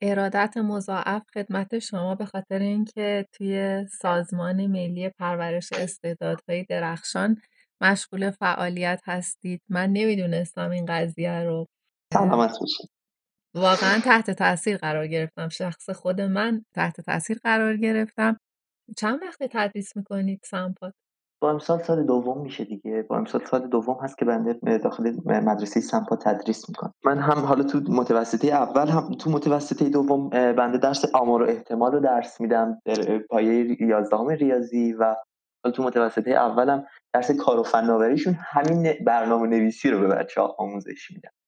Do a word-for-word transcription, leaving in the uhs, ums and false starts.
ارادت مضاعف خدمت شما به خاطر اینکه توی سازمان ملی پرورش استعدادهای درخشان مشغول فعالیت هستید. من نمیدونستم این قضیه رو. سلامت باشید. واقعا تحت تاثیر قرار گرفتم. شخص خود من تحت تاثیر قرار گرفتم. چند وقت تدریس میکنید سمپاد؟ با امسال سال دوم میشه دیگه. با امسال سال دوم هست که بنده داخل مدرسه سمپا تدریس میکنم. من هم حالا تو متوسطه اول هم تو متوسطه دوم بنده درس آمار و احتمال رو درس میدم در پایه یازدهم ریاضی، و حالا تو متوسطه اولم درس کار و فناوریشون همین برنامه نویسی رو به بچه‌ها آموزش میدم.